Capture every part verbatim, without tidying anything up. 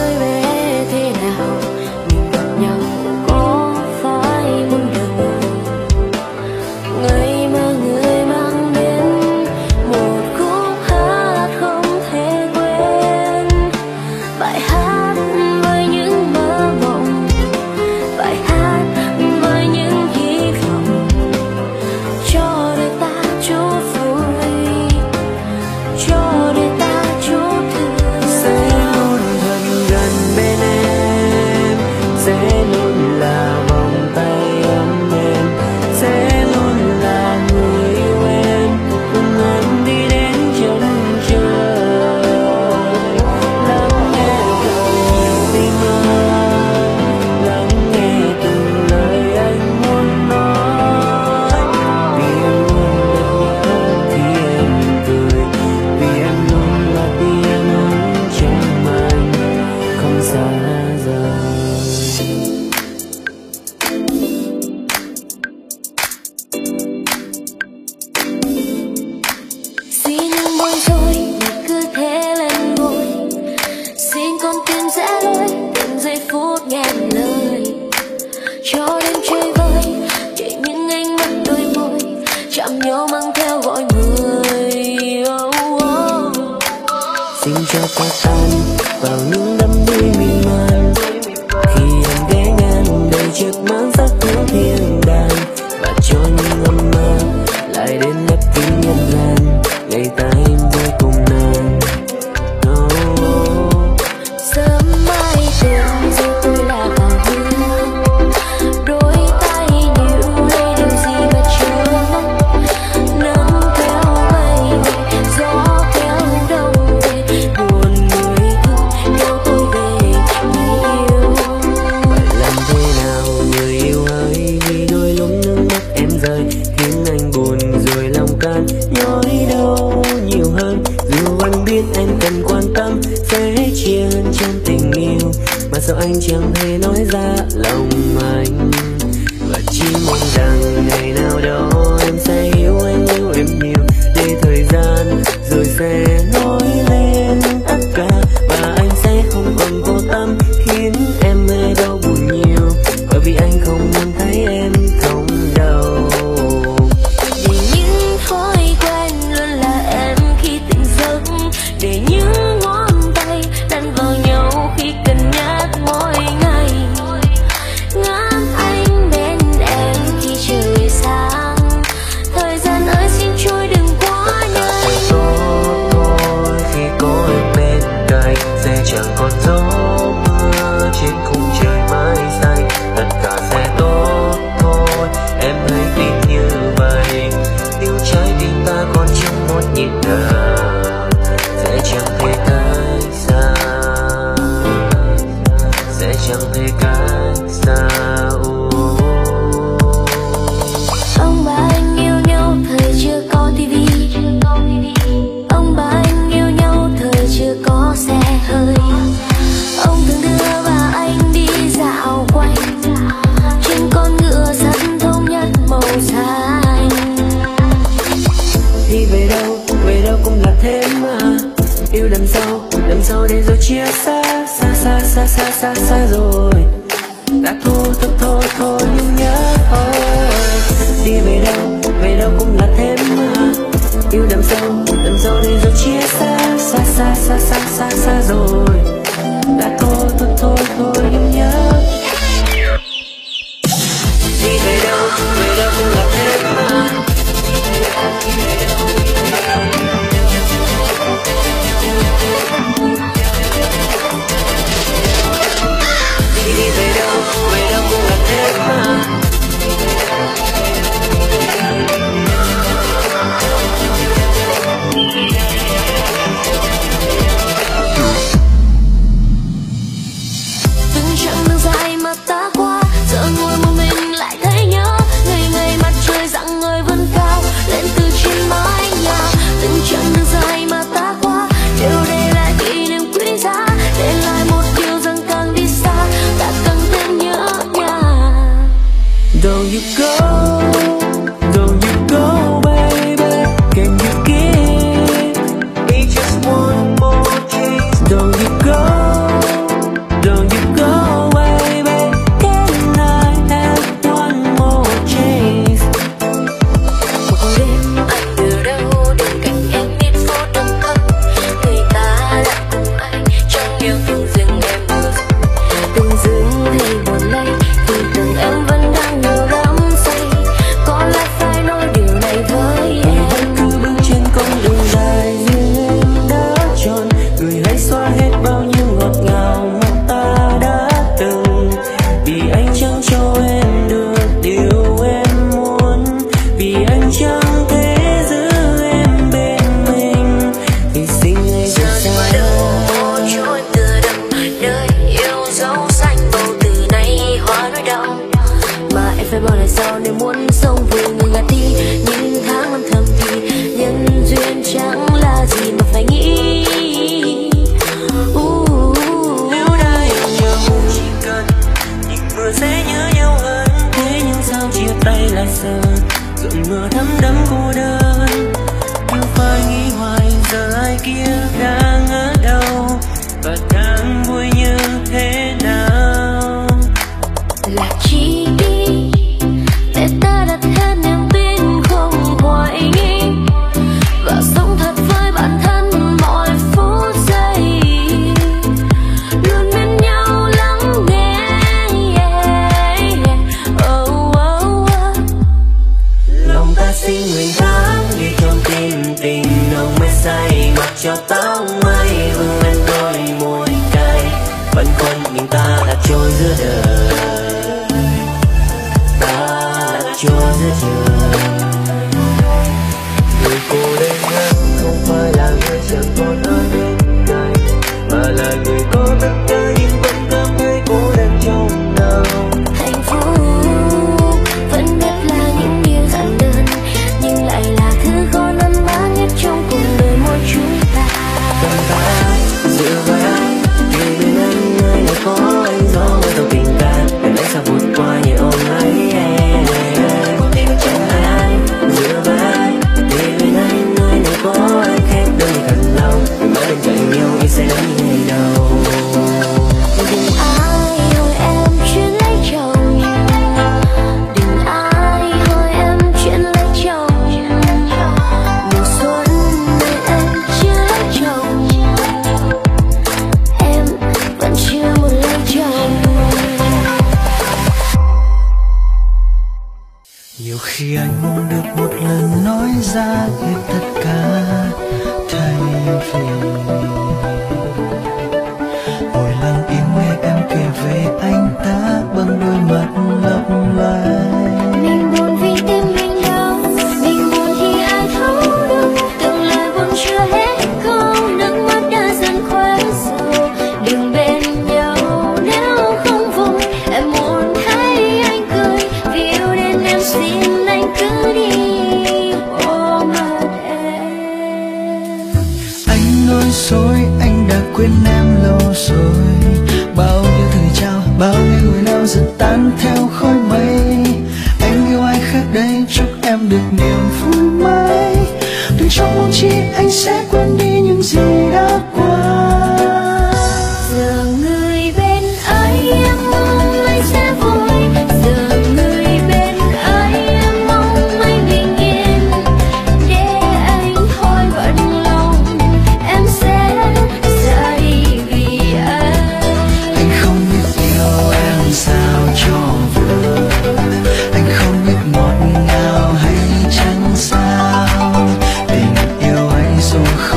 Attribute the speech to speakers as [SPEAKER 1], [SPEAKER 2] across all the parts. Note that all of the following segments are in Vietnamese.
[SPEAKER 1] ơi bé thế nào, mình gặp nhau có phải muôn đời. Ngày mà người mang đến một khúc hát không thể quên, bài hát với những mơ mộng, bài hát với những hy vọng, cho đời ta chút vui, cho đời ta chút thương.
[SPEAKER 2] Sẽ luôn gần gần bên em, sẽ luôn là vòng tay ấm êm, sẽ luôn là người yêu em, cùng em đi đến chân trời. Lắng nghe càng nhiều tình ơi, lắng nghe từng lời anh muốn nói. Vì em luôn rất nhớ khi em cười, vì em luôn là tia nắng trong anh không xa rời.
[SPEAKER 1] Suy những bối rối mà cứ thế lên ngôi, xin con tim rẽ lối từng giây phút nghẹn lời, cho đêm chơi vơi để những ánh mắt đôi môi chạm nhau mang theo gọi người. Oh, oh.
[SPEAKER 2] Xin cho ta tan vào những đắm đuối miên man, khi em ghé ngang đời trước mang sắc hương thiên đàng, và cho những âm mơ lại đến nấp kín nhân gian, ngày ta em vô cùng nàng. Oh.
[SPEAKER 1] Sớm mai tưởng dù tôi là vào hương, đôi tay níu lấy điều gì mà chưa. Nắng kéo mây về, gió kéo đông về, buồn người thương kéo tôi về nhiều.
[SPEAKER 2] Phải làm thế nào người yêu ơi, vì đôi lúc nước mắt em rơi khiến anh buồn rồi lòng can nhói đau nhiều hơn. Dù anh biết em cần quan tâm sẽ chia hơn trong tình yêu, mà sao anh chẳng thể nói ra lòng anh. Và chỉ mong rằng ngày nào đó em sẽ yêu anh yêu em nhiều, để thời gian rồi sẽ nói lên tất cả, và anh sẽ không còn vô tâm khiến em mê đau buồn nhiều, bởi vì anh không muốn thấy em không đau.
[SPEAKER 1] Để những thói quen luôn là em khi tỉnh giấc, để những ngón tay đan vào nhau khi cần nhắc mỗi ngày. Ngắm anh bên em khi trời sáng, thời gian ơi xin trôi đừng quá nhanh.
[SPEAKER 2] Sẽ tốt thôi khi có em bên cạnh, sẽ chẳng còn gió mưa trên khung trời mãi xanh. Tất cả sẽ tốt thôi, em hãy tin như vậy. Yêu trái tim ta còn trong một nhịp thở, sẽ chẳng thể cách xa, sẽ chẳng thể cách xa.
[SPEAKER 1] Ông bà anh yêu nhau thời chưa có tivi, ông bà anh yêu nhau thời chưa có xe hơi. Ông thường đưa bà anh đi dạo quanh trên con ngựa sắt thống nhất màu xanh.
[SPEAKER 2] Đi về đâu, về đâu cũng là thế mà. Yêu đằng sau, đằng sau đây rồi chia xa, xa xa xa xa xa xa rồi. Đã thôi thôi thôi thôi nhưng nhớ thôi. Đi về đâu, về đâu cũng là thế mà. Yêu đằng sau, đằng sau đây rồi chia xa, xa xa xa xa xa xa rồi. Đã thôi thôi thôi thôi nhưng nhớ. Đi về đâu, về đâu cũng là thế mà. Đi về đâu, về đâu cũng là thế mà. dựa vào anh, vì bên anh nơi này có anh gió mơ tàu tình cảm, đừng lẽ sao vụt qua nhẹ ôm lấy em. Chẳng là anh dựa vào anh, vì bên anh nơi này có anh khép đôi thật lâu, đừng mãi bên cạnh nhau khi sẽ đến như ngày đầu.
[SPEAKER 1] Đừng ai hỏi em chuyện lấy chồng, đừng ai hỏi em chuyện lấy chồng. Mùa xuân này em chưa lấy chồng, em vẫn chưa muốn lấy chồng.
[SPEAKER 3] Nhiều khi anh muốn được một lần nói ra hết tất cả, thay vì mỗi lần yêu nghe em kể về anh ta bằng đôi mắt lấp lánh.
[SPEAKER 1] Mình buồn vì tim mình đau, mình buồn khi ai thấu được từng lời buồn chưa hết câu, nước mắt đã dần khóe sầu. Đừng bên nhau nếu không vui, em muốn thấy anh cười, vì yêu nên em xin anh cứ đi ôm ấp em.
[SPEAKER 3] Anh nói dối anh đã quên em lâu rồi, bao nhiêu thời trao, bao nhiêu người nào dần tan theo khói mây. Anh yêu ai khác đây, chúc em được niềm vui mãi. Đừng trong mong chi anh sẽ quên đi những gì đã qua.
[SPEAKER 1] Giờ người bên ấy em mong anh sẽ vui, giờ người bên ấy em mong anh bình yên. Để anh thôi bận lòng, em sẽ ra đi vì anh.
[SPEAKER 3] Anh không biết yêu em sao cho vừa, anh không biết ngọt ngào hay chẳng sao. Tình yêu anh dù không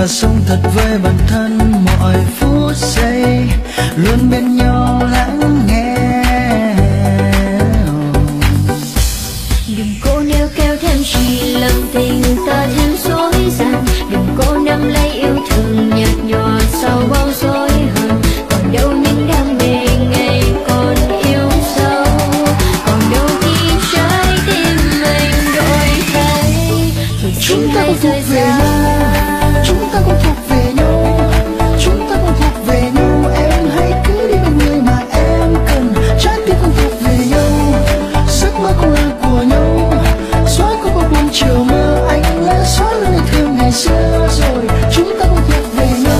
[SPEAKER 3] và sống thật với bản thân mọi phút giây, luôn bên nhau lắng nghe.
[SPEAKER 1] Đừng cố níu kéo thêm chỉ làm tình ta thêm rối ren, đừng cố nắm lấy yêu thương nhạt nhòa sau bao rối hờn. Còn đâu những đam mê ngày còn yêu sâu, còn đâu khi trái tim mình đổi thay thì
[SPEAKER 3] Chúng ta cũng thuộc về nhau, chúng ta cũng thuộc về nhau, chúng ta cũng thuộc về nhau. Em hãy cứ đi bên người mà em cần, trái tim cũng thuộc về nhau, giấc mơ cũng là của nhau. Xóa có bao buồn chiều mơ, anh đã xóa luôn yêu thương ngày xưa rồi. Chúng ta cũng thuộc về nhau.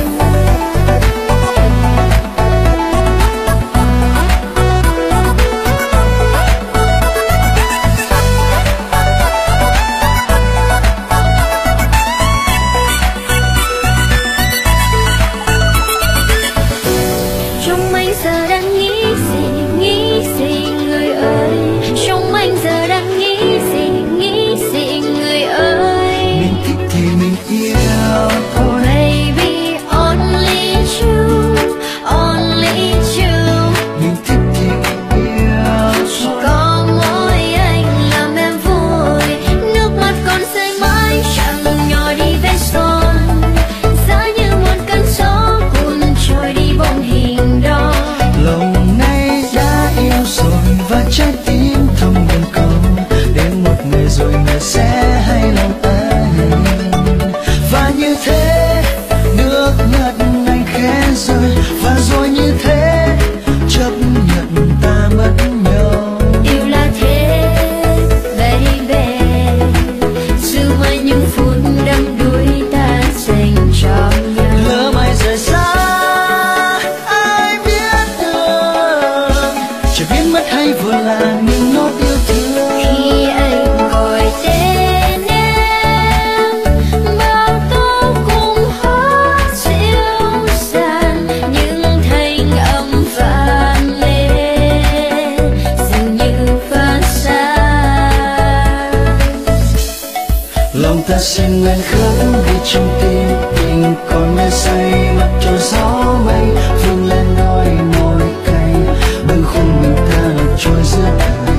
[SPEAKER 1] Trong anh giờ đang nghĩ gì, nghĩ gì người ơi. Trong anh giờ đang nghĩ gì, nghĩ gì người ơi.
[SPEAKER 3] Mình thích thì mình yêu thôi.
[SPEAKER 1] Baby, only you, only you.
[SPEAKER 3] Mình thích thì mình yêu
[SPEAKER 1] Chỉ
[SPEAKER 3] thôi.
[SPEAKER 1] có mỗi anh làm em vui, nước mắt còn rơi mãi chẳng nhỏ đi vết son. Giá như một cơn gió cuốn trôi đi bóng hình đó.
[SPEAKER 3] Lâu nay đã yêu rồi và trái tim thầm buồn cầu, đến một ngày rồi người sẽ hay lòng anh. Và như thế nước mắt anh khẽ rơi, và rồi như thế chấp nhận ta mất nhau.
[SPEAKER 1] Yêu là thế, baby. Dù mai những phút đắm đuối ta dành cho nhau.
[SPEAKER 3] Lỡ mai rời xa ai biết được, chỉ biết mất hay vừa là những nốt yêu thương.
[SPEAKER 1] Khi anh gọi tên em, bao tố cùng hát dịu dàng, những thanh âm vang lên dường như phát xa.
[SPEAKER 3] Lòng ta xin ngàn khắc ghi trong tim, tình còn mê say mắt cho gió mây vương lên đôi môi cay. Bâng khuâng mình ta là trôi giữa đời,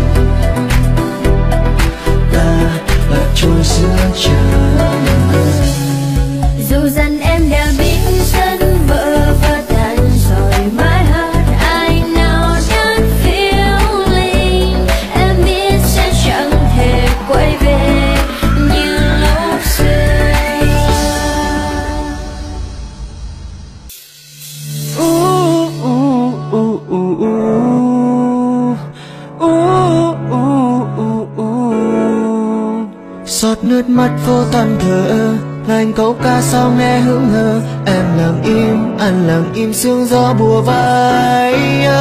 [SPEAKER 3] ta là trôi giữa trời.
[SPEAKER 1] Dù rằng em đã biết sân vỡ và tan rồi, my heart I know that feeling. Em biết sẽ chẳng thể quay về như lúc xưa.
[SPEAKER 3] Ooh, ooh, ooh, ooh, ooh. Ooh, ooh, ooh, ooh. Giọt nước mắt vô tàn thở, lành câu ca sao nghe hững hờ. Em lặng im, anh lặng im, sương gió bùa vai.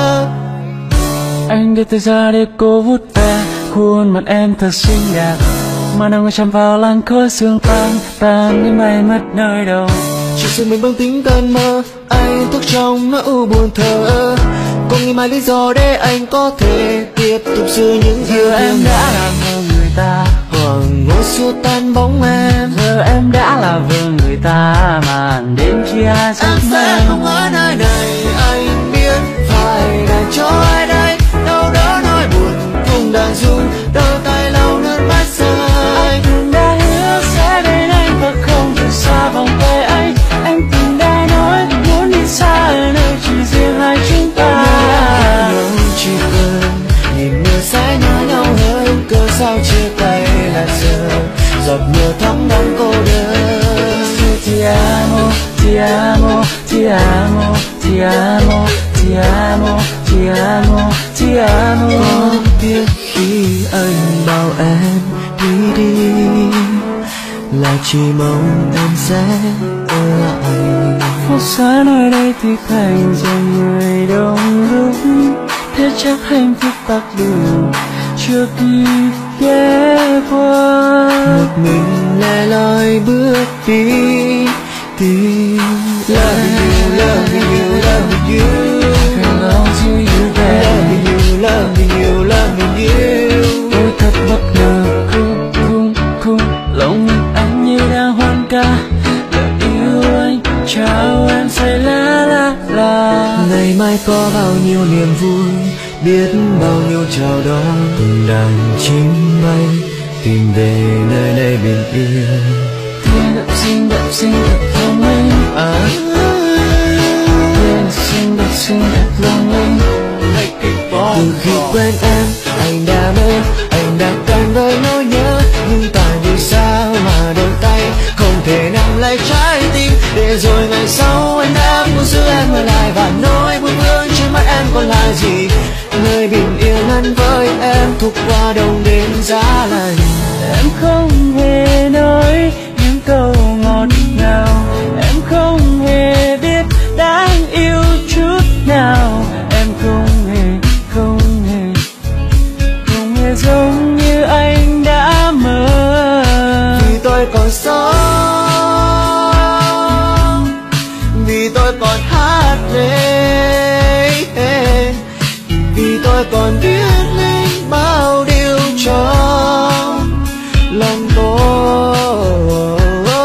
[SPEAKER 4] Anh đưa tay ra để cô vuốt ve khuôn mặt em thật xinh đẹp, mà nồng chạm vào làn khói sương tan tan những mây mất nơi đâu.
[SPEAKER 3] Chỉ sự mình bâng tính cơn mơ, anh thức trong nỗi u buồn thở. Có nghĩ mãi lý do để anh có thể tiếp tục giữ những yêu
[SPEAKER 4] Giờ em
[SPEAKER 3] thương
[SPEAKER 4] đã
[SPEAKER 3] này.
[SPEAKER 4] là vợ người ta,
[SPEAKER 3] Hoàng ngôi xua tan bóng em.
[SPEAKER 4] giờ em đã là vợ người ta, màn đêm chia giấc
[SPEAKER 3] Em sẽ
[SPEAKER 4] mơ.
[SPEAKER 3] không ở nơi này, anh biết phải để cho ai đây. Đâu đó nỗi buồn cùng đang rung, đôi tay lau nước mắt rơi.
[SPEAKER 4] Anh từng đã hứa sẽ bên anh và không rời xa vòng tay anh. Anh từng đã nói muốn đi xa ở nơi chỉ riêng hai chúng ta.
[SPEAKER 3] Nhau chỉ cần nhìn mưa sẽ nhớ nhau hơn, cớ sao chia tay là giờ giọt mưa thấm đắng cô đơn.
[SPEAKER 4] Ti amo, ti amo, ti amo, ti amo, ti amo, ti amo, ti amo.
[SPEAKER 3] Có biết khi anh bảo em đi đi là chỉ mong em sẽ ở lại.
[SPEAKER 4] Phố xa nơi đây thì thành dòng người đông đúc, thế chắc hạnh phúc tắt đường chưa kịp ghé qua.
[SPEAKER 3] Một mình lẻ loi bước đi tìm love you, love you, love you,
[SPEAKER 4] Belong to you, baby.
[SPEAKER 3] love you, love you, love you.
[SPEAKER 4] Tôi thật bất ngờ, khung khung khung lòng mình anh như đang hoan ca, lời yêu
[SPEAKER 2] mai có bao nhiêu niềm vui, biết bao nhiêu chào đón. Từng đàn chim bay tìm về nơi đây bình yên.
[SPEAKER 4] Thiên đạo xinh đẹp xinh thật thông minh,
[SPEAKER 2] À,
[SPEAKER 4] thiên đạo xinh đẹp xinh thật thông minh.
[SPEAKER 2] từ khi quen em, anh đã mến, anh đã quen với nỗi nhớ. Nhưng tại vì sao mà đôi tay không thể nắm lấy trái tim, để rồi ngày sau anh đã muốn giữ em ở lại. Và nỗi buồn vương trên mắt em còn là gì? Nơi bình yên ăn với em thuộc qua đông đến giá lạnh.
[SPEAKER 4] Em không hề nói những câu ngọt ngào, em không hề biết đáng yêu chút nào. Em không hề, không hề, không hề giống như anh đã mơ.
[SPEAKER 2] Vì tôi còn sống, vì tôi còn hát lên, vì tôi còn biết lên bao điều trong lòng tôi.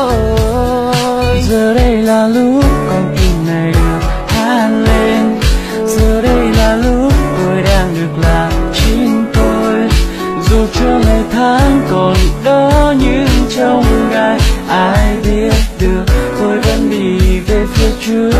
[SPEAKER 4] Giờ đây là lúc con tim này được hát lên, giờ đây là lúc tôi đang được là chính tôi. Dù cho ngày tháng còn đó nhưng trong gai, ai biết được tôi vẫn đi về phía trước.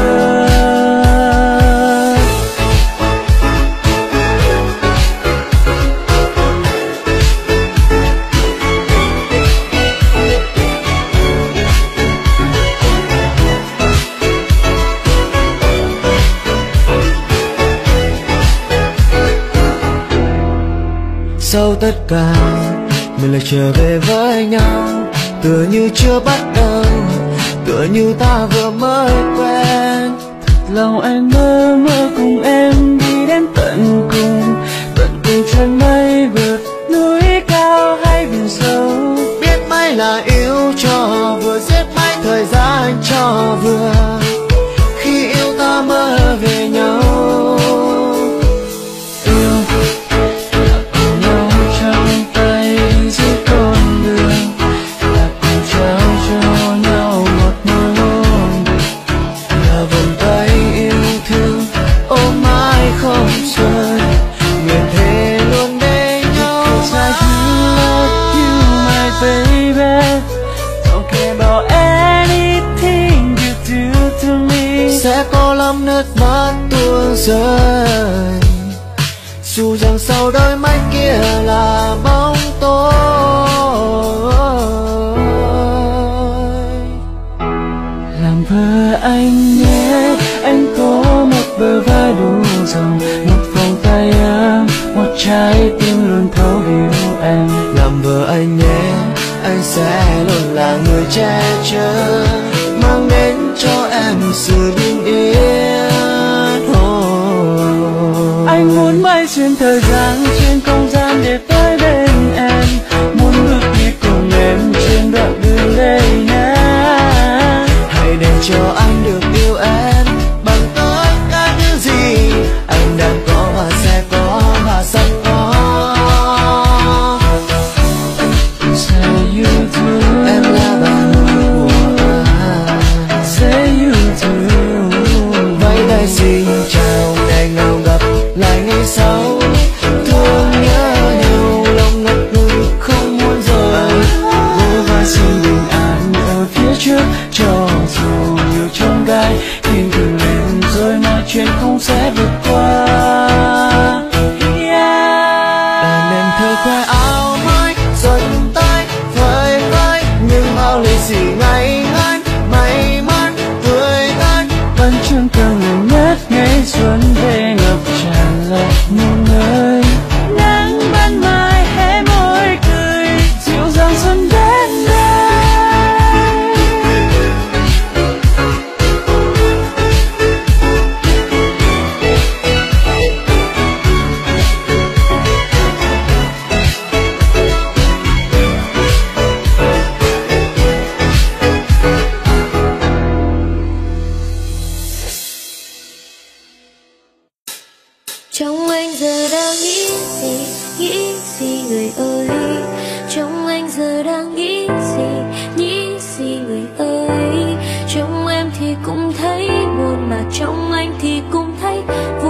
[SPEAKER 2] Sau tất cả mình lại trở về với nhau, tựa như chưa bắt đầu, tựa như ta vừa mới quen.
[SPEAKER 4] Lòng anh mơ mơ cùng em đi đến tận cùng, tận cùng chân mây vượt núi cao hay biển sâu.
[SPEAKER 2] Biết mấy là yêu cho vừa, giết mấy thời gian cho vừa. Khi yêu ta mơ về nhau, sẽ có lắm nước mắt tuôn rơi, dù rằng sau đôi mắt kia là bóng tối.
[SPEAKER 4] Làm vợ anh nhé, anh có một bờ vai đủ rộng, một vòng tay ấm, một trái tim luôn thấu hiểu em.
[SPEAKER 2] Làm vợ anh nhé, anh sẽ luôn là người che chở, mang đến cho em sự bình yên. Oh.
[SPEAKER 4] Anh muốn bay xuyên thời gian, xuyên không gian để tới bên em, muốn bước đi cùng em trên đoạn đường đây nhé.
[SPEAKER 2] Hãy để cho anh được yêu em bằng tất cả những gì anh đang có và sẽ có và sắp có.
[SPEAKER 4] Say you do,
[SPEAKER 2] Em là bạn của anh.
[SPEAKER 4] say you do.
[SPEAKER 2] Vẫy tay xin chào, ngày nào gặp lại ngày sau. Thương nhớ nhau, lòng ngập ngừng không muốn rời.
[SPEAKER 4] Vô vai xin bình an ở phía trước, cho dù nhiều trong gai, tin tưởng lên rồi mọi chuyện không sẽ vượt qua.
[SPEAKER 2] Đàn em thơ khoe áo mới dần tay phơi phới, nhưng bao lì xì ngày ngắn may mắn tươi tắn
[SPEAKER 4] Vẫn chẳng cần người nhắc ngày xuân về ngập tràn lòng muôn nơi. Nắng ban mai hé môi cười, dịu dàng xuân đến đây.
[SPEAKER 1] Trong anh giờ đang nghĩ gì, nghĩ gì người ơi. Trong anh giờ đang nghĩ gì, nghĩ gì người ơi. Trong em thì cũng thấy buồn, mà trong anh thì cũng thấy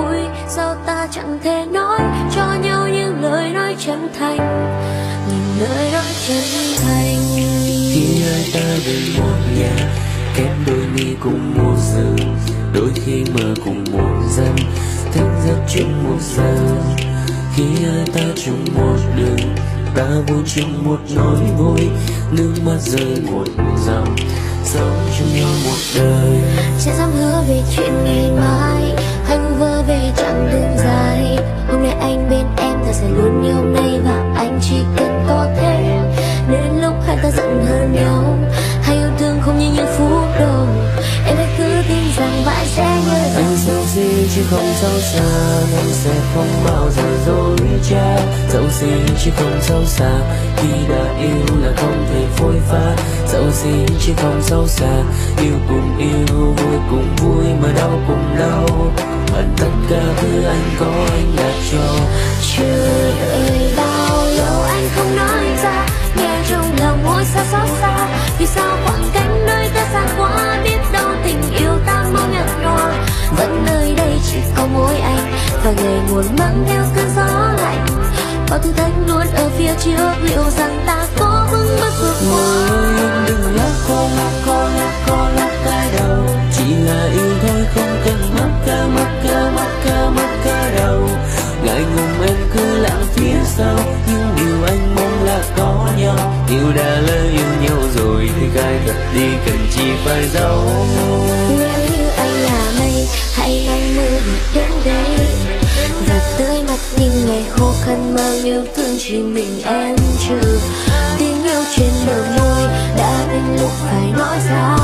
[SPEAKER 1] chẳng thể nói cho nhau những lời nói chân thành, những lời nói chân thành.
[SPEAKER 2] Khi hai ta về một nhà, kém đôi mi cùng một giường, đôi khi mơ cùng một dần, thức giấc chung một giờ. Khi hai ta chung một đường, ta vui chung một nỗi vui, nước mắt rơi một dòng, sống chung nhau một đời.
[SPEAKER 1] Sẽ dám hứa về chuyện ngày mai, hạnh vơ về chặng đường dài. Hôm nay anh bên em, ta sẽ luôn như hôm nay và anh chỉ cần có thế. Đến lúc hai ta giận hơn nhau, hay yêu thương không như những phút đầu, em hãy cứ tin rằng bạn sẽ nhớ.
[SPEAKER 2] Anh xấu xí chứ không xấu xa, anh sẽ không bao giờ dối trá. Xấu xí chứ không xấu xa, khi đã yêu là không thể phôi pha. Xấu xí chứ không xấu xa, yêu cùng yêu, vui cùng vui mà đau cùng đau. Hận tất cả thứ anh có anh đã cho.
[SPEAKER 1] Chưa đợi bao lâu anh không nói ra, nghe trong lòng mỗi xa xót xa. Vì sao khoảng cách nơi ta xa quá, biết đâu tình yêu ta mau nhạt nhòa. Vẫn nơi đây chỉ có mỗi anh, và ngày buồn mang theo cơn gió lạnh. Bao thử thách luôn ở phía trước, liệu rằng ta có vững bước vượt qua.
[SPEAKER 2] Em đừng lắc con, lắc con, lắc con, lắc cái đầu. Chỉ là yêu thôi không cần mắc ca, mắc ca, mắc ca, mắc ca đầu. Ngại ngùng em cứ lãng phía sau, nhưng điều anh mong là có nhau. Yêu đã lỡ yêu nhau rồi thì khai thật đi, cần chi phải giấu.
[SPEAKER 1] Nếu như anh là mây, hãy mang mưa đến đây, và tươi mặt những ngày khô khăn mang yêu thương chỉ mình em trừ. Tiếng yêu trên bờ môi đã đến lúc phải nói ra,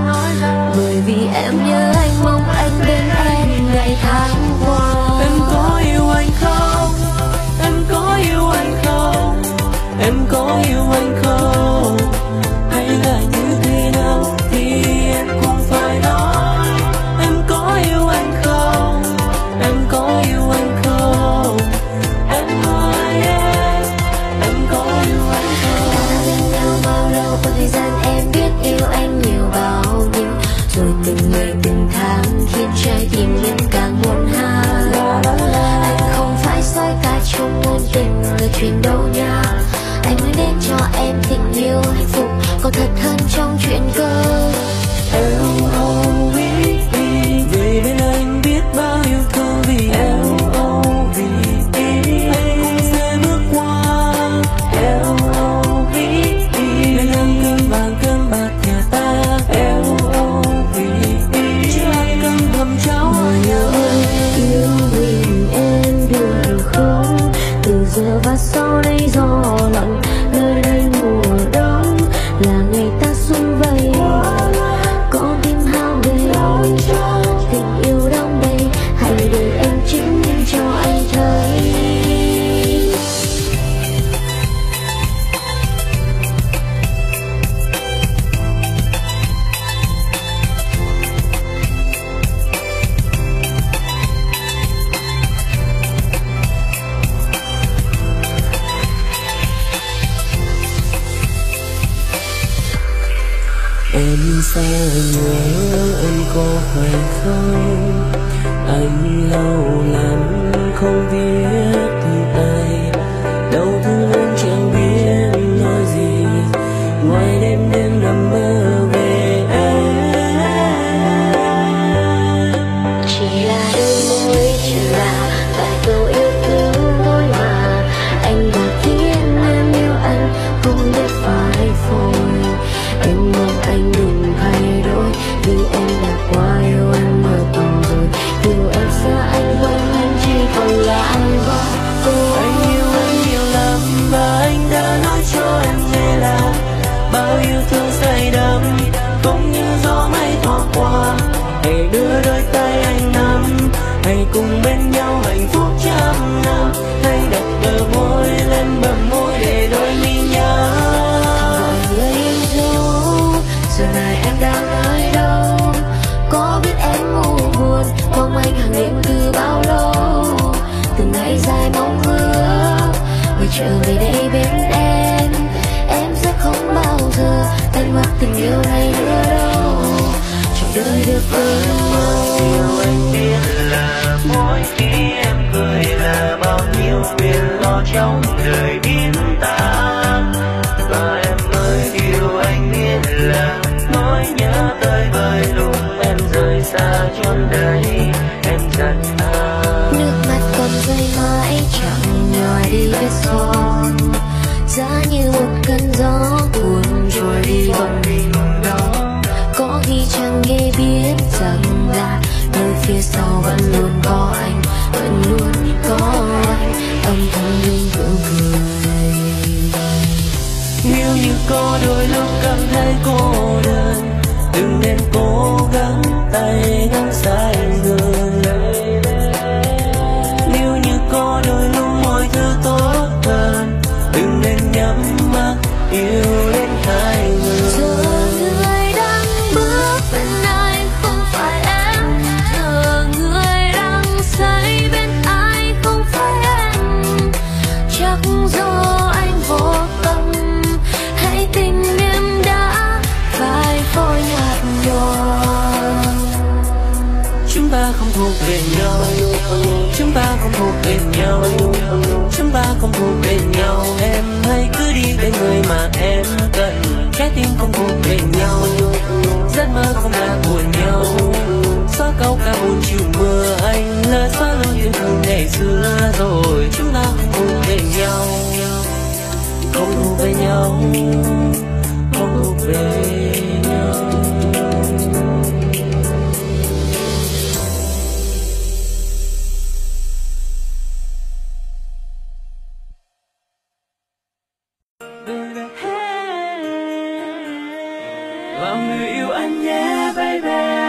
[SPEAKER 1] bởi vì em nhớ anh, mong anh bên em ngày tháng qua.
[SPEAKER 2] Em có yêu anh không? Em có yêu anh không? Em có yêu anh không? Hay là như thế nào thì em cũng phải nói. Em có yêu anh không? Em có yêu anh không? Em hỏi em, em có yêu anh không?
[SPEAKER 1] Ta bên nhau bao lâu, có thời gian em biết yêu anh nhiều bao nhiêu. Rồi từng ngày từng tháng khiến trái tim em càng buồn ha. Anh không phải soi cả trong ngôn tình là chuyện đâu nha. Anh mới đến cho em tình yêu hạnh phúc, có thật hơn trong chuyện cơ.
[SPEAKER 2] Em oh vì về bên anh biết bao yêu thương vì em oh vì anh cũng sẽ bước qua. Em oh vì bên anh cơn vàng cơn bạc nhà ta. Em oh vì chứ ai cơn thầm cháu nhớ.
[SPEAKER 1] Yêu mình em được không? Từ giờ và sau đây gió lặng, nơi đây mùa đông là ngày ta sum vầy. Con tim hao gầy, tình yêu đong đầy, hãy để em chứng minh cho anh thấy.
[SPEAKER 2] Em sẽ nhớ anh có phải không? Anh lâu lắm không biết thì ai, đau thương chẳng biết nói gì, ngoài đêm đêm nằm mơ về em.
[SPEAKER 1] Chỉ là đôi môi chỉ là vài câu yêu thương thôi mà. Anh đã khiến em yêu anh không biết phải phôi. Em mong anh đừng thay đổi, vì em đã quá yêu anh mở tù rồi. Yêu em xa anh quên anh chỉ còn là anh gót tôi.
[SPEAKER 2] Anh yêu anh nhiều lắm và anh đã nói cho em nghe là bao yêu thương say đắm cũng như gió mây thoáng qua. Hãy đưa đôi tay anh nắm, hãy cùng bên nhau hạnh phúc trăm năm. Hãy đặt bờ môi lên bờ môi để đôi mi nhớ.
[SPEAKER 1] Người yêu dấu, giờ này em đang ở đâu? Có biết em ngủ buồn, mong anh hàng đêm từ bao lâu? Từng ngày dài mong ước người trở về đây bên em. Em sẽ không bao giờ đánh mất tình yêu này nữa đâu. Trong đời được ước mơ,
[SPEAKER 2] Điều anh biết là mỗi khi em cười là tơi bời lúc em rời xa chốn đây em giận ai.
[SPEAKER 1] Nước mắt còn rơi mãi chẳng nhòa đi vết son, giá như một cơn gió cuốn trôi đi bóng đó. Có khi chẳng nghe biết rằng là nơi phía sau vẫn luôn có anh, vẫn luôn có anh, âm thầm nhưng vẫn cười.
[SPEAKER 2] Nếu như có đôi lúc cảm thấy cô đơn, đừng nên cố gắng tay ngắm xa em người. Nếu như có đôi lúc mọi thứ tốt hơn, đừng nên nhắm mắt yêu đến hai người.
[SPEAKER 1] Giờ người đang bước bên anh không phải em, giờ người đang say bên ai không phải em. Chắc do anh vô tâm hay tình em đã phải phôi nhạt nhòa.
[SPEAKER 2] Chúng ta không thuộc về nhau, chúng ta không thuộc về nhau, chúng ta không thuộc về nhau. Em hãy cứ đi bên người mà em cần, trái tim không thuộc về nhau, giấc mơ không là của nhau. Xóa câu ca buồn chiều mưa anh, lời xóa luôn yêu thương ngày xưa rồi. Chúng ta không thuộc về nhau, không thuộc về nhau, không thuộc về nhau.
[SPEAKER 4] Vào người yêu anh nhé baby.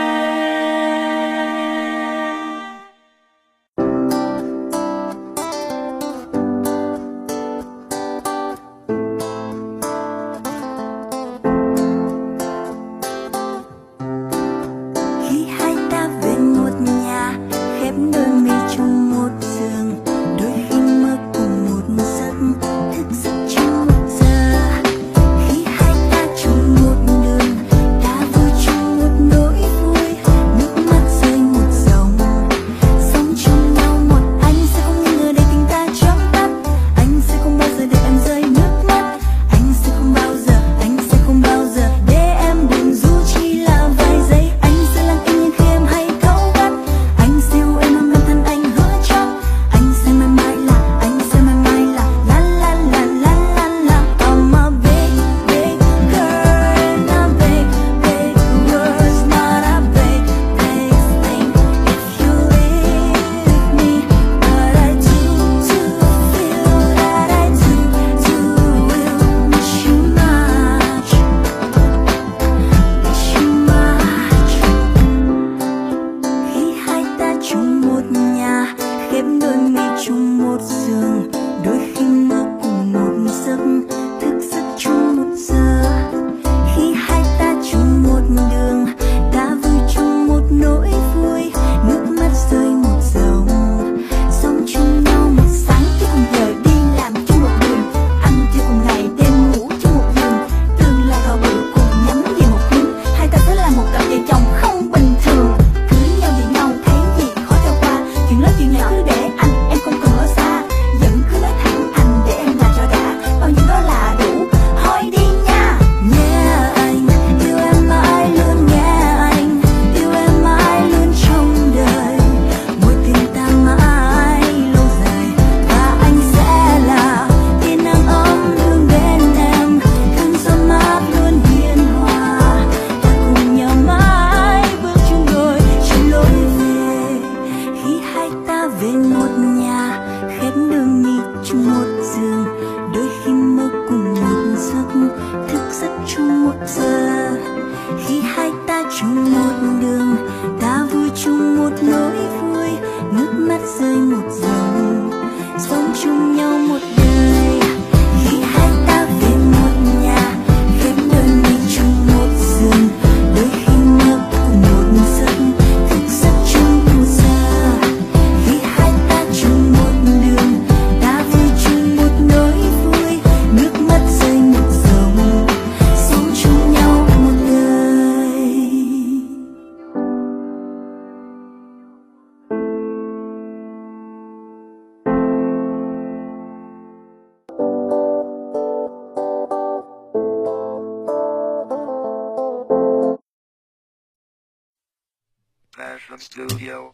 [SPEAKER 5] Session Studio.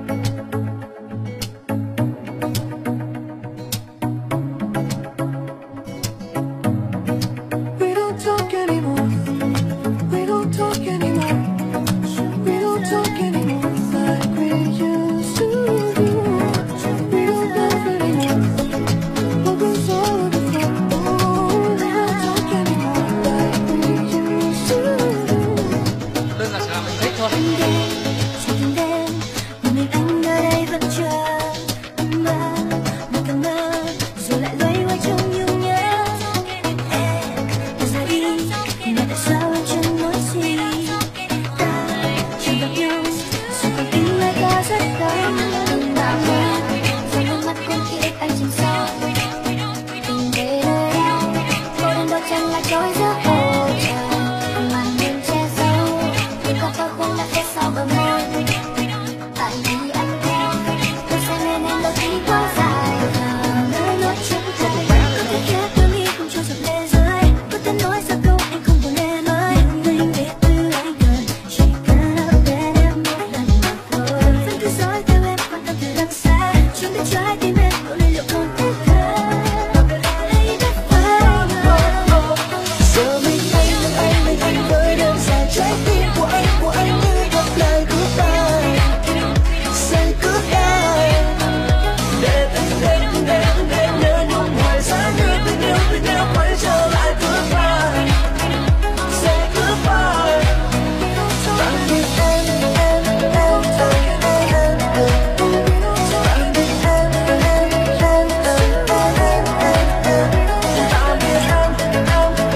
[SPEAKER 3] We don't talk anymore. We don't talk anymore. We don't talk anymore like we used to do. We don't love anymore. What goes on the floor? We don't talk anymore like we used to do.
[SPEAKER 6] Lưng là sẽ làm mình thích thôi.
[SPEAKER 1] Anh đến, sau từng đêm, một mình anh ở đây vẫn chờ. Anh mơ, một cơn mơ, rồi lại loay hoay trong nhung nhớ. Em, em ra đi, mà tại sao em chẳng nói gì? Ta chẳng gặp nhau, sao con tim lại có rất đau. Từng bao năm, rồi đôi mắt con ký ức anh chẳng sao. Tình về nơi đâu, cô đơn đó chẳng là trôi giữa hồ trời. Màn đêm che giấu, nhưng có tôi không đặt phía sau bờ môi. Tại vì anh theo, tôi sẽ nên em đôi khi quá dài. Nơi nói chuyện thật có thể khép đôi mi không cho giọt lệ rơi. Có thể nói ra câu anh không buồn em ơi. Nhưng anh biết thứ anh cần, chỉ cần ở bên em một lần mà thôi. Vẫn cứ dõi theo em quan tâm từ đằng xa, chuẩn bị trái tim em nỗi lên liệu còn tiếc thương. Hãy biết phải rồi.
[SPEAKER 3] Giờ mình anh mình anh mình anh với đơn giản trái tim của anh của anh như gặp lại goodbye. Say goodbye. Để tình em em em nhớ nhung hoài giá như tình yêu tình yêu quay trở lại goodbye. Say goodbye. Tạm biệt em em em em em em. Tạm biệt em em em em em em em. Tạm biệt em em em em em em em.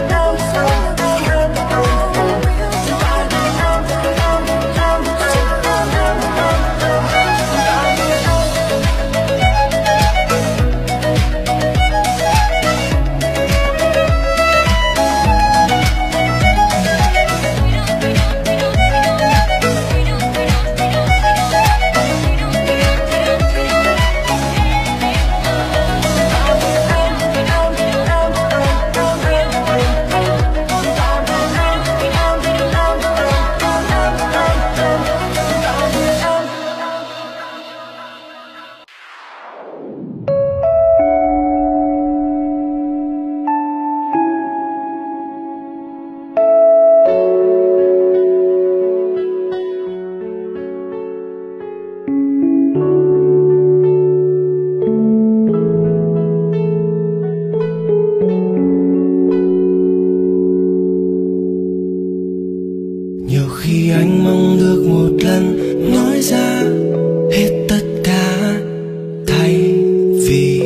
[SPEAKER 3] Nhiều khi anh mong được một lần nói ra hết tất cả, thay vì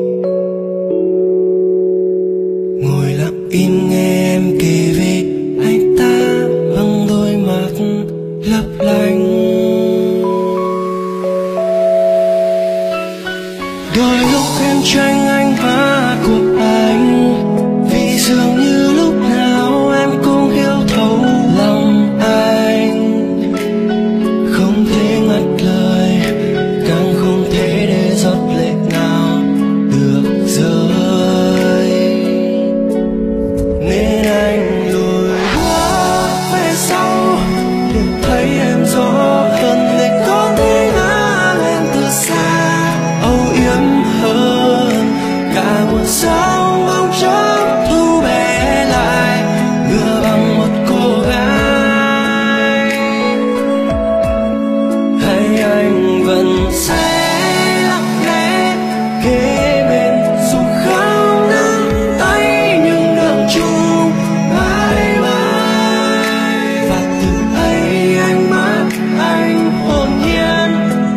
[SPEAKER 3] ngồi lặng im nghe em kể về anh ta bằng đôi mắt lấp lánh. Đôi lúc em tranh anh và của anh, vì dường như lúc nào em cũng hiểu thấu lòng anh. Không thể ngắt lời, càng không thể để giọt lệ nào được rơi. Nên anh lùi bước về sau để thấy em rõ hơn, để có thể ngắm em từ xa, âu yếm hơn cả một sóng bóng trắng thu bé lại ngựa bằng một cô gái. Hay anh vẫn sẽ lặng lẽ kế bên dù không nắm tay nhưng đường chung mãi mãi. Và từ ấy anh mắt anh hồn nhiên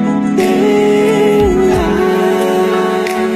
[SPEAKER 3] đến lại.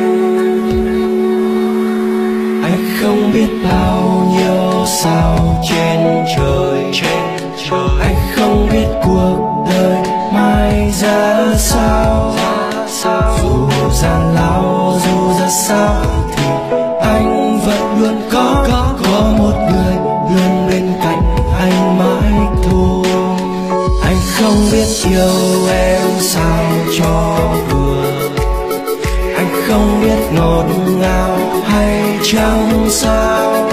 [SPEAKER 3] Anh không biết bao nhiêu sao trên trời, trên trời. Anh không biết cuộc đời mai ra sao, dù gian lao dù ra sao thì anh vẫn luôn có có một người luôn bên cạnh anh mãi thôi. Anh không biết yêu em sao cho vừa, anh không biết ngọt ngào hay chẳng sao.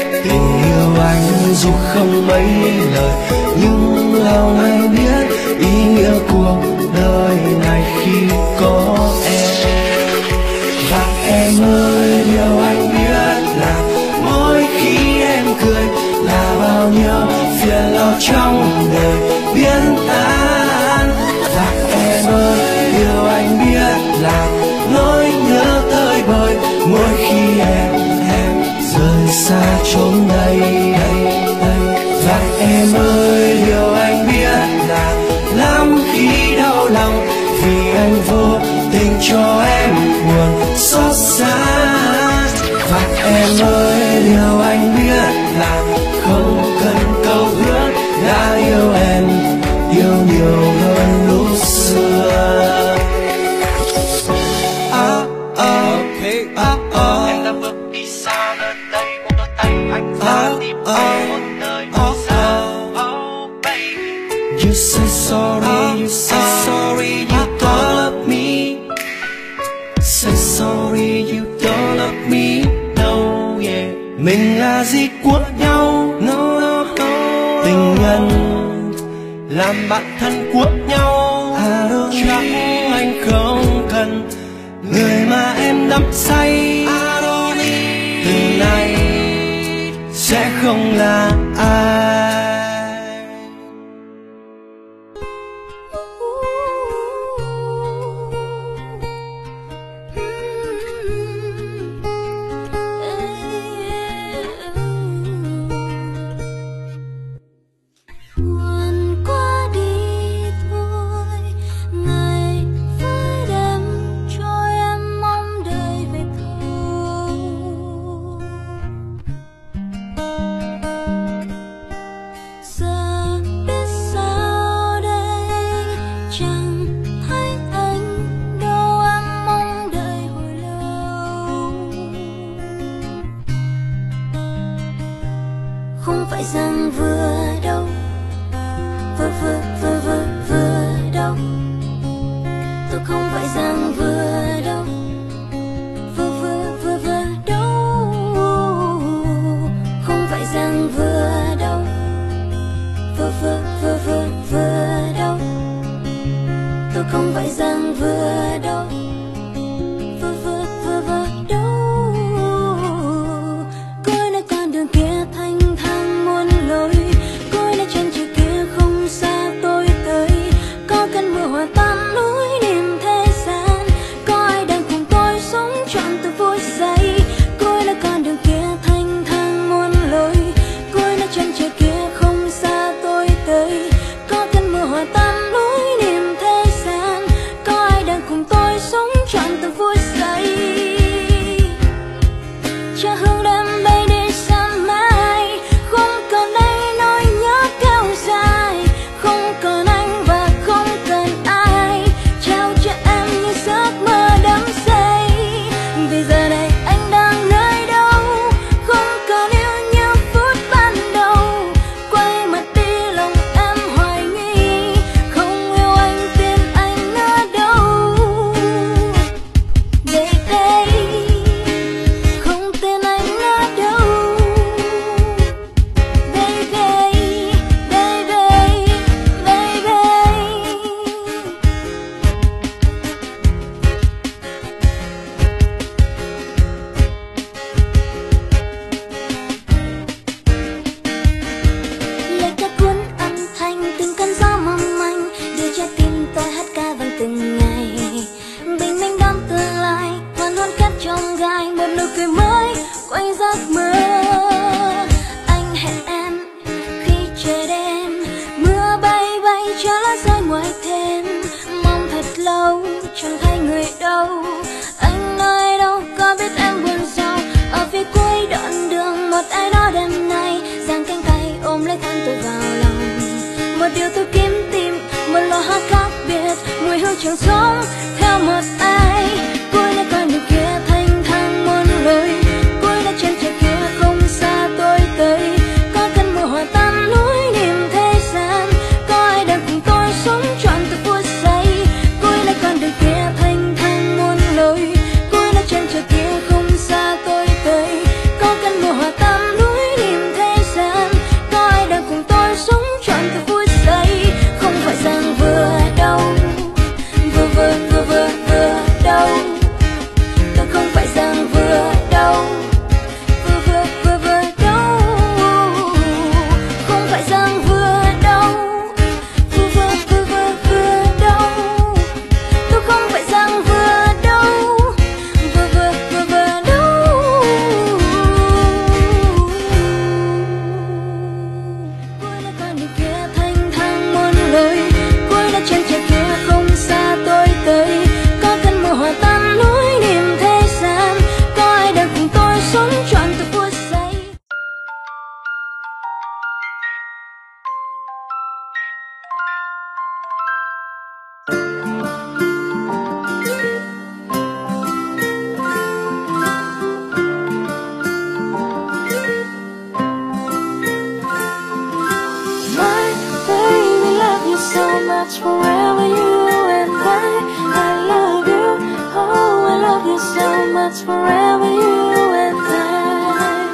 [SPEAKER 3] Tình yêu anh dù không mấy lời nhưng lòng anh biết đâu trong đời biến tan. Và em ơi, điều anh biết là nỗi nhớ tơi bời mỗi khi em em rời xa chốn đây đây đây. Và em ơi, điều anh biết là lắm khi đau lòng vì anh vô tình cho em buồn xót xa. Và em ơi, điều anh biết là không cần câu hứa đã yêu em, yêu nhiều hơn lúc xưa. Oh, oh, hey, oh, oh.
[SPEAKER 4] Em đã bước đi xa nơi đây, buông đôi tay anh ra tìm em một nơi xa. Oh baby,
[SPEAKER 3] You say sorry, you say sorry, you don't love me. Say sorry, you don't love me, no yeah. Mình là gì của nhau, no, no, no. Tình nhân làm bạn thân của nhau. Chắc anh không cần người mà em đắm say. Từ nay sẽ không là ai.
[SPEAKER 1] Buồn quá đi thôi, ngày với đêm trôi em mong đời về thôi. Giờ biết sao đây, chẳng thấy anh đâu, em mong đợi hồi lâu. Không phải rằng vừa đâu, vừa vừa vừa vừa vừa đâu, tôi không phải rằng vừa đâu, vừa vừa vừa vừa đâu, không phải rằng vừa đâu, vừa vừa vừa vừa vừa đâu, tôi không phải rằng vừa đâu, vừa vừa vừa vừa đâu. Coi nơi con đường kia thanh thang muôn lối, coi nơi chân trời kia không xa tôi tới. Có cơn mưa hòa tan nỗi niềm thế gian, có ai đang cùng tôi sống trọn từng phút giây. Coi nơi con đường kia thanh thang muôn lối, coi nơi chân trời kia không xa tôi tới. Có cơn mưa hòa tan nỗi niềm thế gian, có ai đang cùng tôi sống trọn từng phút giây. Cha hương đêm bay đi xa mãi, không còn đây nỗi nhớ kéo dài, không còn anh và không cần ai trao cho em những giấc mơ đắm say. Vì giờ này anh đang nơi đâu, không còn yêu như phút ban đầu. Quay mặt đi lòng em hoài nghi, không yêu anh tin anh ở đâu. Để đây không tin anh ở đâu. Baby, baby, baby. Lời ca cuốn âm thanh từng cơn gió mong manh, đưa trái tim tôi hát ca vang từng ngày. Bình minh đón tương lai, hoàn hôn khép trong gai, một nụ cười mới quay giấc mơ. Anh hẹn em khi trời đêm, mưa bay bay cho lá rơi ngoài thềm. Mong thật lâu chẳng thấy người đâu, anh nơi đâu có biết em buồn sao. Ở phía cuối đoạn đường một ai đó đêm nay giang cánh tay ôm lấy thân tôi vào lòng. Một điều tôi kiếm tìm, một lò hoa khác biệt, mùi hương trường sống theo một ai. Cuối nơi con đường kia thanh thang muôn lối, cuối nơi chân trời kia không xa tôi tới. Có cơn mưa hòa tan nỗi niềm thế gian, có ai đang cùng tôi sống trọn từng phút giây. Cuối nơi con đường kia thanh thang muôn lối, cuối nơi chân trời kia không xa tôi tới. Có cơn mưa hòa tan nỗi niềm thế gian, có ai đang cùng tôi sống trọn từng phút giây. Không phải rằng vừa đâu, vừa vừa vừa vừa vừa đâu. much forever, you and I. I love you, oh I love you so much forever, you and I.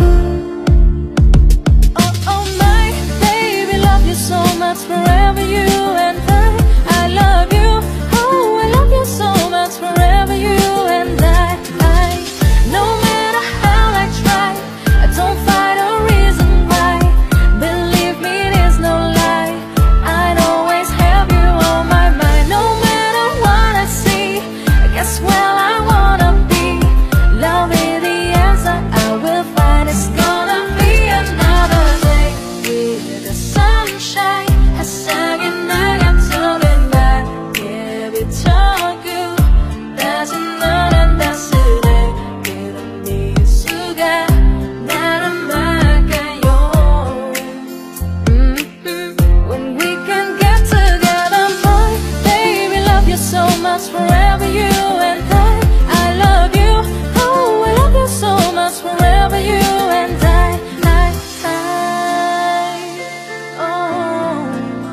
[SPEAKER 1] Oh oh my baby, love you so much forever, you and I. I love you, oh I love you so much forever, you and I. I no matter how I try, I don't find a reason why. Believe me, there's no lie, I'd always have you on my mind. No matter what I see, I guess well I wanna be. Love is the answer I will find. It's gonna be another day with the sunshine. 햇살이 나게 touching back. Yeah, we talk you. 다시 너란 따스해. 그런 미소가 나를 막아요. Mm-hmm. When we can get together, my baby, love you so much forever, you and I. I love you, oh I love you so much forever, you and I. I, I, oh,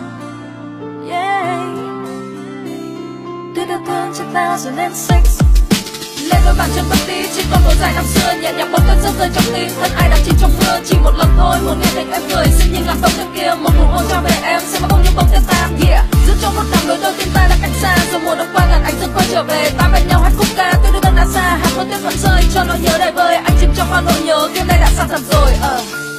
[SPEAKER 1] yeah. Từ đầu tuần two thousand six. Lên đôi bàn chân bất đi, chỉ còn đôi dài năm xưa nhẹ nhàng bóng cơn rơi rơi trong tim. Thân ai đang chìm trong mưa, chỉ một lần thôi muốn nghe tiếng em cười, xin nhìn làm đông nước kia một nụ hôn trao về em, sẽ mà không như bóng tên tan. Yeah, giữ cho một đám đôi đôi tim ta đã cách xa, rồi mùa đông qua ngàn ánh dương quay trở về, ta bên nhau hát khúc ca. Tôi đứng đã xa, hạt mưa tuyết vẫn rơi cho nỗi nhớ đầy vơi. Anh chìm trong hoa nỗi nhớ, đêm nay đã xa thật rồi. Ờ.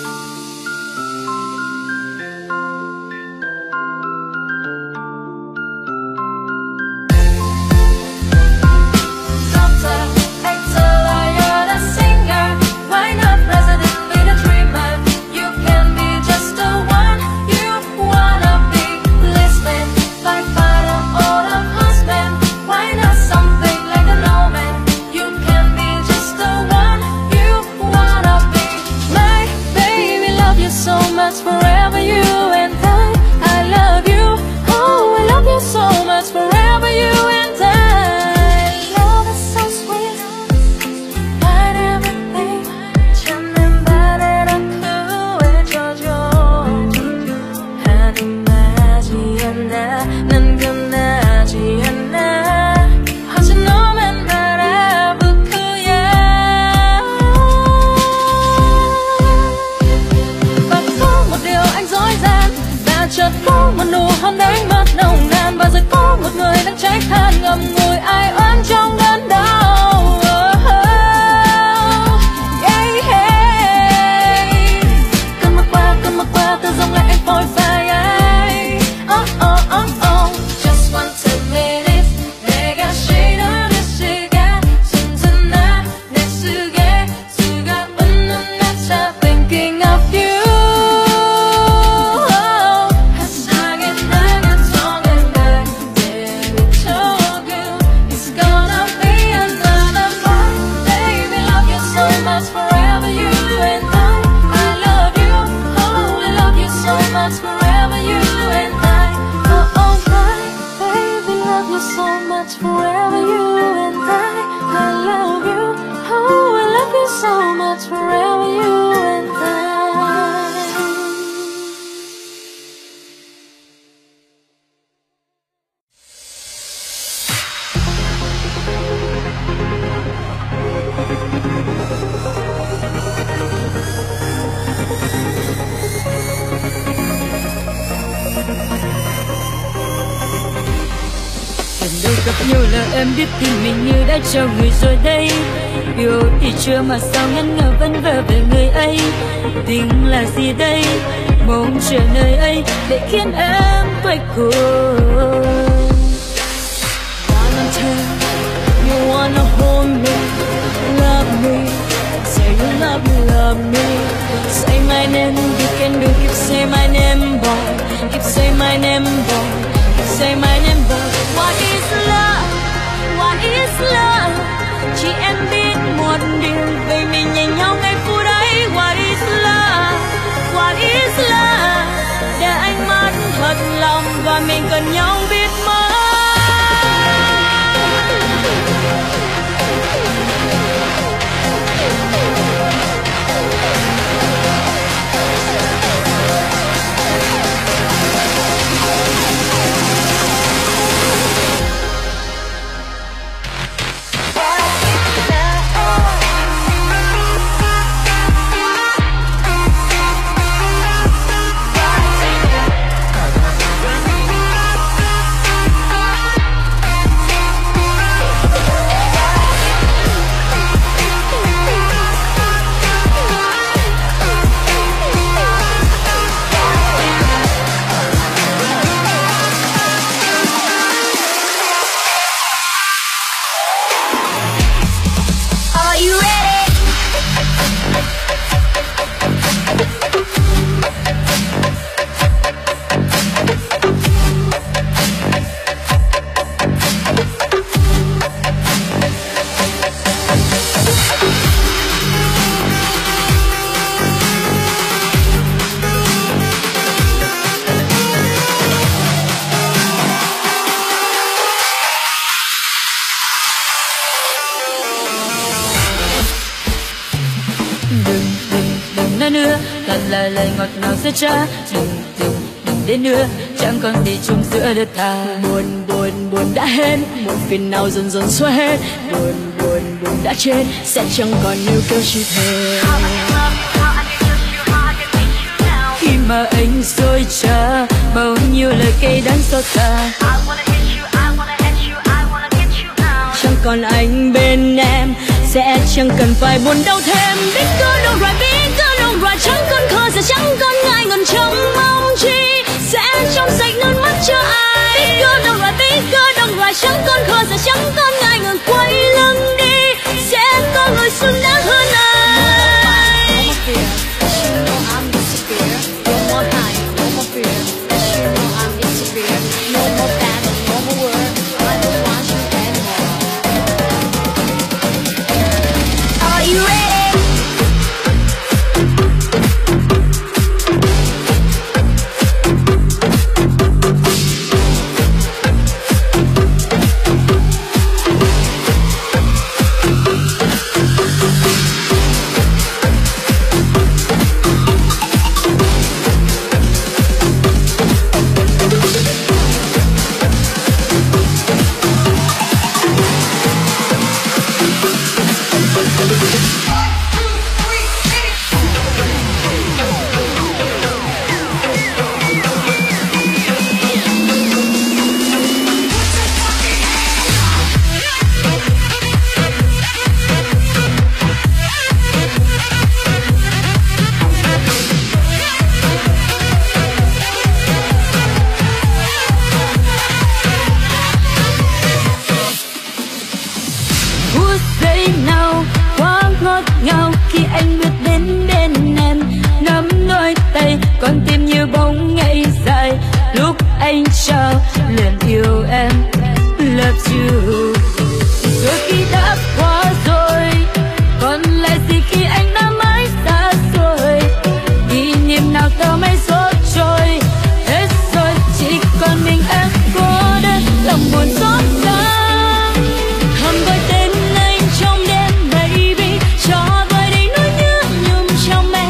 [SPEAKER 1] Doctor, actor, lawyer, the singer, why not president, be the dreamer? You can be just the one you wanna be. Policeman, firefighter, or the husband, why not something like an old man? You can be just the one you wanna be. My baby, love you so much forever, you and I. I love you, oh I love you so much forever, you and I. Love is so sweet, find everything. 찾는 바래라 구해줘줘. 한임하지 않아, 난 끝나지 않아. 하지 너만 바라보고야. Và có một điều anh dối gian, và chợt có một nụ hôn đánh mất nồng nàn. Và rồi có một người đang cháy than ngậm ngùi ai oán trong đớn đau. Oh, oh, yeah, yeah. Cơn mưa qua, cơn mưa qua, từ dòng lại anh phôi phai ai. Oh, oh, oh, oh. Just one ten minutes, 내가 싫어질 시간. 순진한 내 속에 수가 웃는 내 차 thinking of you. 햇살이 나게 touching back. Yeah, we told you it's gonna be another month. Baby, love you so much forever, you and I. I love you, oh I love you so much forever, you and I. Oh oh my baby, love you so much forever, you and I. I love you, oh I love you so much forever, you and I.
[SPEAKER 5] Lần đầu gặp nhau là em biết tin mình như đã trao người rồi đây. Yêu thì chưa mà sao ngẩn ngơ vẫn vờ về người ấy. Tình là gì đây? Mong chờ nơi ấy để khiến em quay cuồng. Wanna tell you wanna hold me, love me, say you love me, love me. Say my name, you can do it. Say my name, boy. If say my name, boy. If say my name, boy. What is love? What is love? Chỉ em biết một điều về mình nhìn nhau ngay phút ấy. What is love? What is love? Để ánh mắt thật lòng và mình cần nhau biết mấy. lời ngọt ngào giữa cha. Đừng, đừng, đừng đến nữa, chẳng còn đi chung giữa đất ta. Buồn, buồn, buồn đã hết, muộn phiền nào dần dần xóa hết. Buồn, buồn, buồn đã chết, sẽ chẳng còn níu kéo chỉ thề. Khi mà anh dối trá bao nhiêu lời cay đắng xót xa, chẳng còn anh bên em, sẽ chẳng cần phải buồn đau thêm. Biết có đâu rồi, biết có đâu rồi, chẳng còn khó giờ, chẳng còn ngại ngần trong mong chi sẽ trong sạch nước mắt cho ai. Biết có đâu rồi, biết có đâu rồi, chẳng còn khó giờ, chẳng còn ngại ngần quay lưng đi, sẽ có người xứng đáng hơn ai. Con tim như bóng ngày dài, lúc anh trao liền yêu em, love you. Rồi khi đã qua rồi, còn lại gì khi anh đã mãi xa rồi. Kỷ niệm nào tao mấy xót trôi, hết rồi chỉ còn mình em cô đơn, lòng buồn xót xa. Thầm gọi tên anh trong đêm baby, cho vơi đi nỗi nhớ nhung trong em.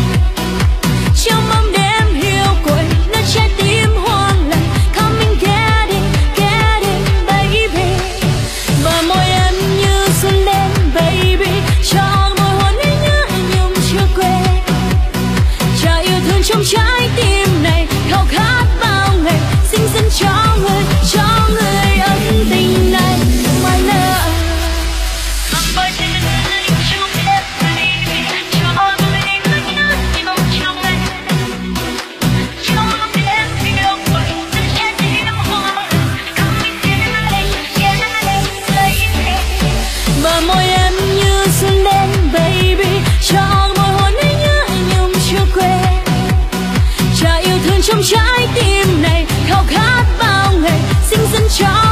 [SPEAKER 5] Trong mong đêm hiu quạnh, nơi trái tim hoang lạnh. Come and get it, get it, baby. Bờ môi em như xuân lên, baby. Cho môi hôn ấy nhớ nhung chưa quên. Cha yêu thương trong trái tim này, khao khát bao ngày, xinh xinh cho người, cho người ân tình này. My love. Come by to the night, trong đêm baby. Cho môi em nhớ nhung trong em. Trong đêm hiu quạnh, nơi trái tim hoang lạnh. Come and get it, get it, baby. Bờ môi em như xuân lên, baby. Cho môi hôn ấy nhớ nhung chưa quên. Cha yêu thương trong trái tim này, khao khát bao ngày, xinh xinh cho